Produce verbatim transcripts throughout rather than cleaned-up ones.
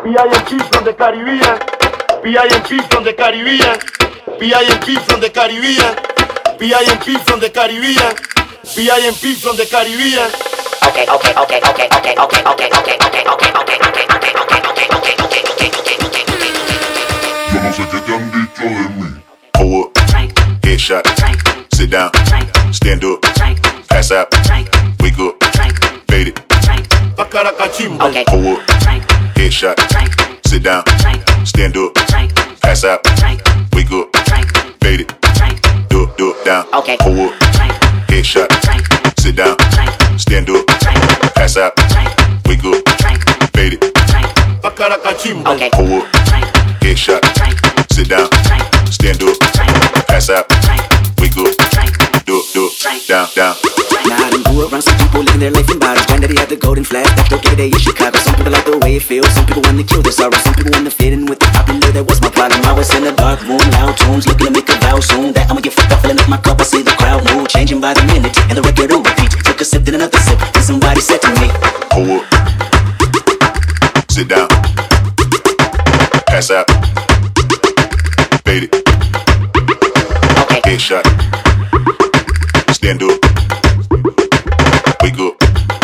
B I M P from the Caribbean. B I M P from the Caribbean. B I M P from the Caribbean. B I M P from the Caribbean. B I M P from the Caribbean. Okay, okay, okay, okay, okay, okay, okay, okay, okay, okay, okay, okay, okay, okay, okay, okay, okay, okay, okay. Yo no sé qué te han dicho de mí. Hold up, headshot, sit down, stand up, pass out, wake up, fade it. Pacaracachimbo. Okay. Hold up, headshot, sit down, stand up, pass out, wake up, fade it. Do up, do up, down. Okay. Hold up, headshot, sit down, stand up, pass out, wake up, fade it. Pacaracachimbo. Okay. Hold up, headshot, sit down, stand up, pass out, wake up, do up, do up, down, down. Now I done grew around some people living their life in bottles. Granddaddy had the golden flash, that's okay, they in Chicago. Some people like the way it feels, some people want to kill their sorrow. Some people want to fit in with the popular, that was my problem. I was in a dark room, loud tunes, looking to make a vow soon that I'ma get fucked up, filling up my cup, I see the crowd move, changing by the minute, and the record on repeat. Took a sip, then another sip, and somebody said to me, Hold up, sit down, pass out, fade it. Okay. Headshot, stand up, wake up.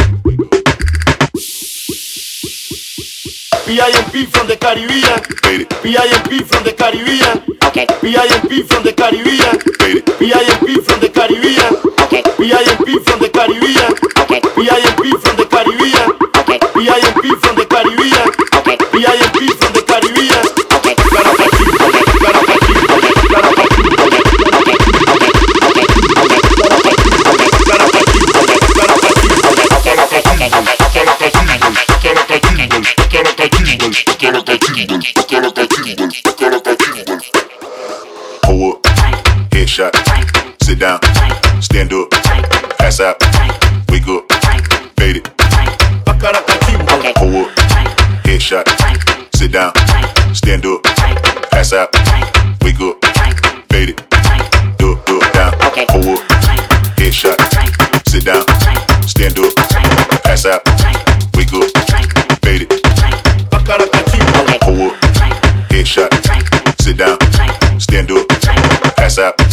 B I M P from the Caribbean. Fade it, B I M P from the Caribbean. Okay. B I M P from the Caribbean. fade it. B I M P from the Caribbean. Okay. B I M P from the Caribbean. Okay. B I M P from the Caribbean. Okay. B I M P from the Caribbean. Okay. B I M P from the Caribbean. Okay. Hold up, headshot, sit down, stand up, pass out, wake up, fade it. Pacaracachimbo. Okay. Hold up, headshot, sit down, stand up, pass out, wake up, fade it. Do up, do up, down. Okay. Hold up, headshot, sit down, stand up, pass out, wake up, fade it. Pacaracachimbo. Okay. Hold up, headshot, sit down, stand up, pass out,